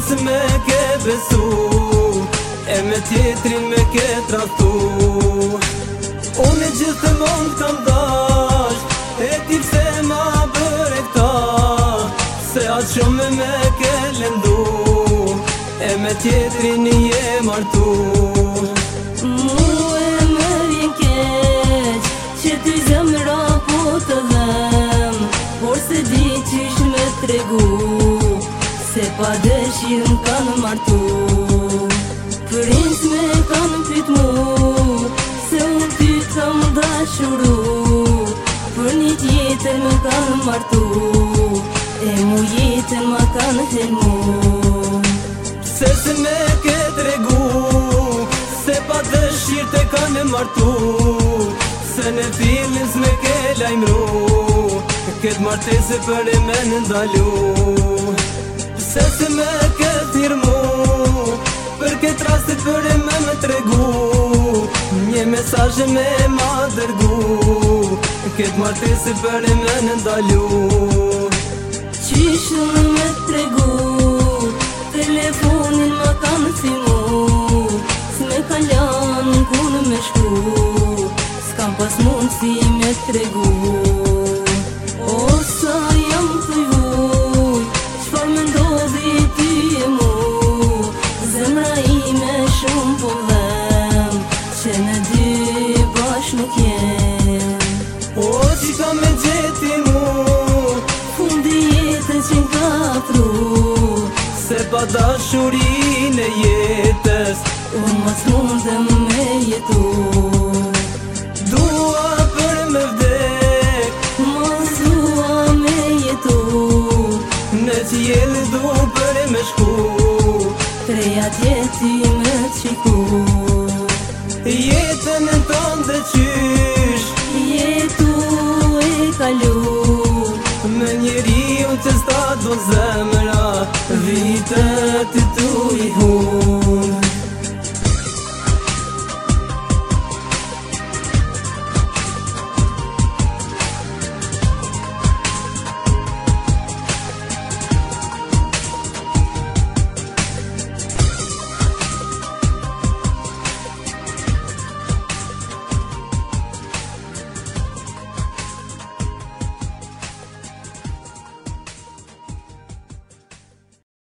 s'me ke besu, e me tjetrin me ke trahtu. Unë gjithmonë kam dash, e ti pse ma bëre këta, se atë shumë me ke lëndu, e me tjetrin je martu. Mu e më vjen keq që ty zemra po të dhem, por se di qysh me tregu, se pa dëshirë m'kanë martu. Princ me kanë pyt mu, se unë ty të më dashuru, për një tjetër më kanë martu, e mu jetën më kanë helmu. Se me ke tregu, se pa dëshirë te kanë martu, se në filin s'me ke lajmru, këtë martese për e me në ndalu. Se me ke thirmu, për këtë rastit për e me më tregu, një mesazhe me ma dërgu, këtë martese për e me në ndalu. Qysh në me tregu, telefonin më kanë fimu, s'me kalan ku në me shku, s'kam pas mund si me tregu. O sa jam të juj, qfar me ndodhi ty e mu, zemra ime shumë po dhem, që në dy bash nuk jem. O qika me gjeti mu, fundi jetën që n'kapru, se pa dashurin e jetës, unë mos mundem me jetu. Dua për me vdek, Mos dua me jetu, në qjellë du për me shku, treja tjeti me qiku. Jetën e tonë dhe qysh, Jetu e kalu, me njeri u që s'ta do zë,